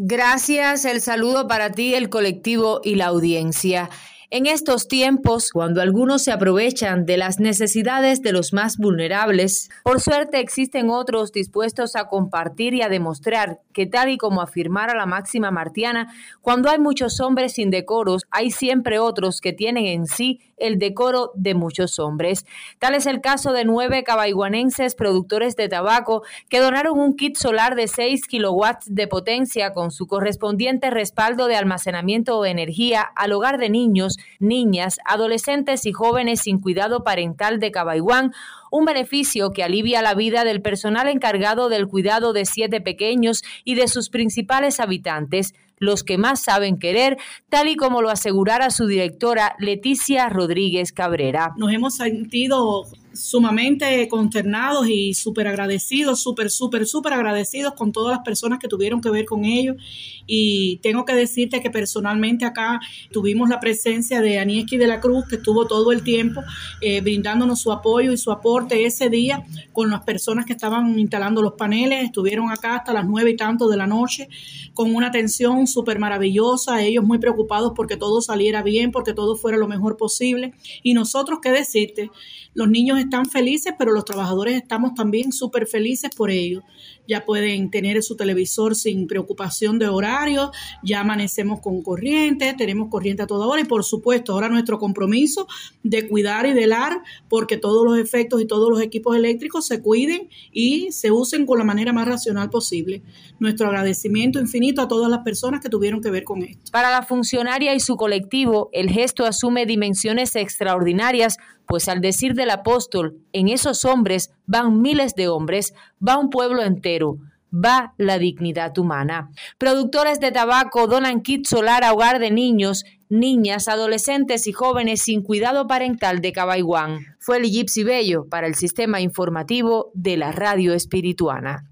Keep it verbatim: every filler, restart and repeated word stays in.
Gracias, el saludo para ti, el colectivo y la audiencia. En estos tiempos, cuando algunos se aprovechan de las necesidades de los más vulnerables, por suerte existen otros dispuestos a compartir y a demostrar que, tal y como afirmara la máxima martiana, cuando hay muchos hombres indecoros, hay siempre otros que tienen en sí el decoro de muchos hombres. Tal es el caso de nueve cabaiguanenses productores de tabaco que donaron un kit solar de seis kilowatts de potencia con su correspondiente respaldo de almacenamiento de energía al hogar de niños, niñas, adolescentes y jóvenes sin cuidado parental de Cabaiguán, un beneficio que alivia la vida del personal encargado del cuidado de siete pequeños y de sus principales habitantes, los que más saben querer, tal y como lo asegurara su directora Leticia Rodríguez Cabrera. Nos hemos sentido sumamente consternados y súper agradecidos, súper, súper, súper agradecidos con todas las personas que tuvieron que ver con ellos. Y tengo que decirte que personalmente acá tuvimos la presencia de Anieski de la Cruz, que estuvo todo el tiempo eh, brindándonos su apoyo y su aporte ese día con las personas que estaban instalando los paneles. Estuvieron acá hasta las nueve y tanto de la noche con una atención súper maravillosa, ellos muy preocupados porque todo saliera bien, porque todo fuera lo mejor posible. Y nosotros, ¿qué decirte? Los niños están felices, pero los trabajadores estamos también súper felices por ello. Ya pueden tener su televisor sin preocupación de horario, ya amanecemos con corriente, tenemos corriente a toda hora y por supuesto ahora nuestro compromiso de cuidar y velar porque todos los efectos y todos los equipos eléctricos se cuiden y se usen con la manera más racional posible. Nuestro agradecimiento infinito a todas las personas que tuvieron que ver con esto. Para la funcionaria y su colectivo, el gesto asume dimensiones extraordinarias, pues al decir del apóstol, en esos hombres van miles de hombres, va un pueblo entero, va la dignidad humana. Productores de tabaco donan kit solar a hogar de niños, niñas, adolescentes y jóvenes sin cuidado parental de Cabaiguán. Fue Gypsy Bello para el Sistema Informativo de la Radio Espirituana.